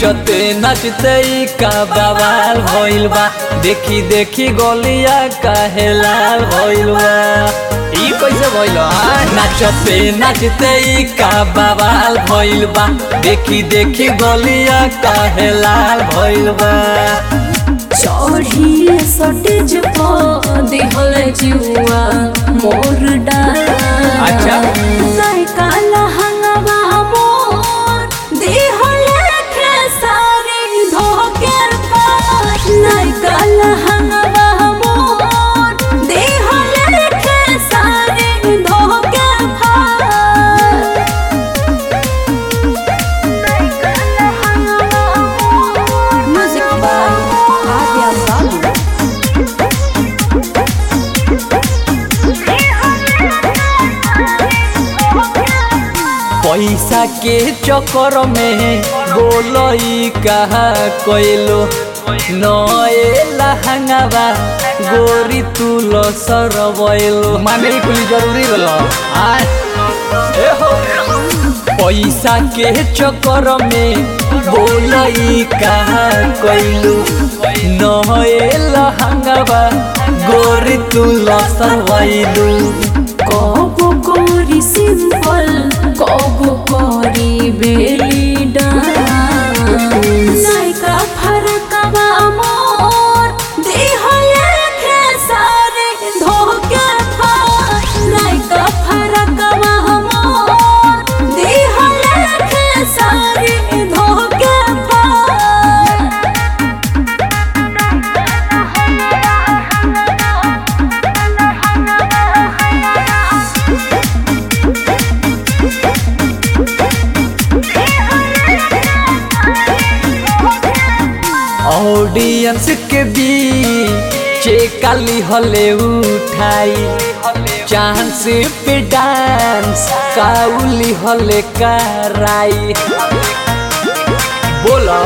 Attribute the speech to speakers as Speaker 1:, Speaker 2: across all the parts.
Speaker 1: नाचते नाचते का बवाल भइल बा देखी देखी गोलिया काहे लाल भइल बा ई कैसे भइल नाचते नाचते का बवाल भइल बा देखी देखी गोलिया काहे लाल भइल बा
Speaker 2: चढ़ी सटेज पर दिहल जुआ मोर डाला
Speaker 1: अच्छा
Speaker 2: नहीं काला हंगवा मोर दिहल खेसारी धोके पार नहीं काला हंगवा मोर दिहल खेसारी धोके पार नहीं काला हंगवा मोर म्यूजिक बाय आर्या बाबू
Speaker 1: पैसा के चक्कर में बोलई कहा कोइलो नए लहंगावा गोरी तू लो सरवैलो माने कुली जरूरी बोलो ए हो पैसा के चक्कर में बोलई कहा कोइलो नए लहंगावा गोरी तू लो सरवैलो
Speaker 2: कबो कोरी सिंपल कबो कोरी बेली डांस नायका फरकवा मोर दिहले खेसारी धोके पार नायका फरकवा मोर दिहले खेसारी धोके पार
Speaker 1: ऑडियंस के बीच काली हले उठाई चांस पे डांस काउली हले कराई बोला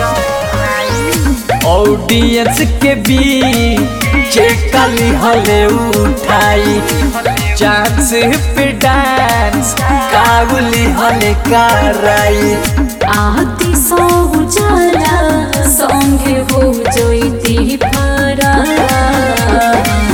Speaker 1: ऑडियंस के बीच काली हले उठाई चांस पे डांस काउली हले कराई
Speaker 2: आती सौ जाला संगे हो जोईती फरा